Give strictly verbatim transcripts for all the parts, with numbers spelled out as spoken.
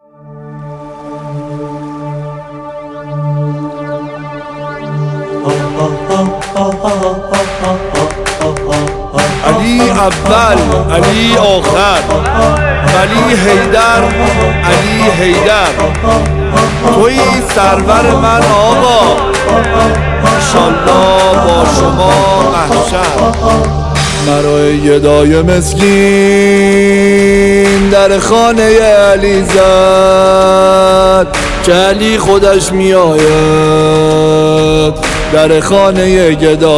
علی اول، علی آخر، ولی حیدر، علی حیدر، توی سرور من آقا، انشالله با شما محشر. مرا ای گدای مسکین در خانه علی زد، که علی خودش می آید در خانه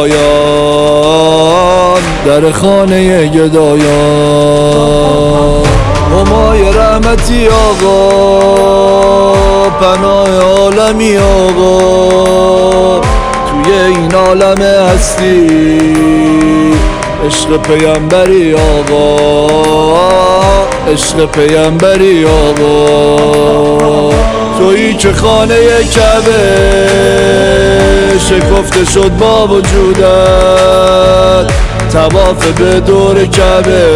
گدایان، در خانه گدایان. همای رحمتی آقا، پناه عالمی آقا، توی این عالم هستی عشق پیامبری آقا، عشق پیامبری آقا. تویی که خانه کعبه شکفته شد با وجودت، طواف به دور کعبه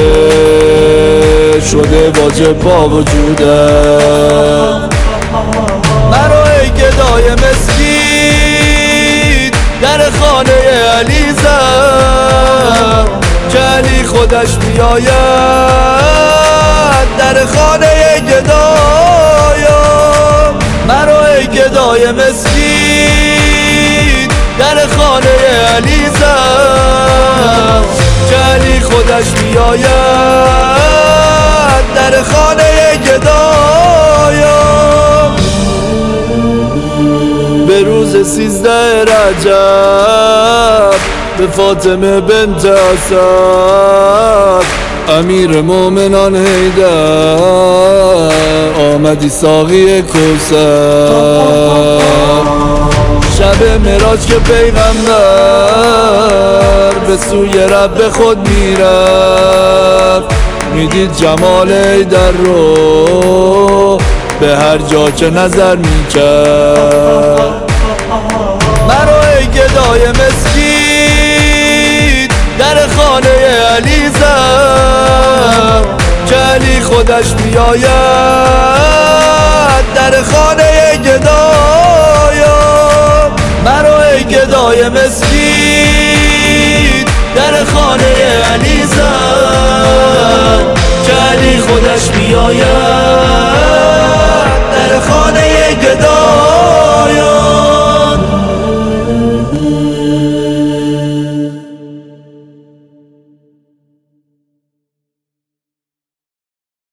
شده واجب با وجودت. مرا ای گدای مسکین در خانه علی زد، که علی خودش بیاید در خانه گدایا. مرا ای گدای مسکین در خانه علی زد، که علی خودش بیاید در خانه گدایا. به روز سیزده رجب به فاطمه بنت اسد، امیر مومنان حیدر آمدی ساقی کوثر. شب معراج که پیغمبر به سوی رب خود میرفت، میدید جمال حیدر رو به هر جا که نظر میکرد. مرا ای گدای مسکین در خانه علی زد، که علی خودش بیاید در خانه گدایا. مرا ای گدای مسکین در خانه علی زد، که علی خودش بیاید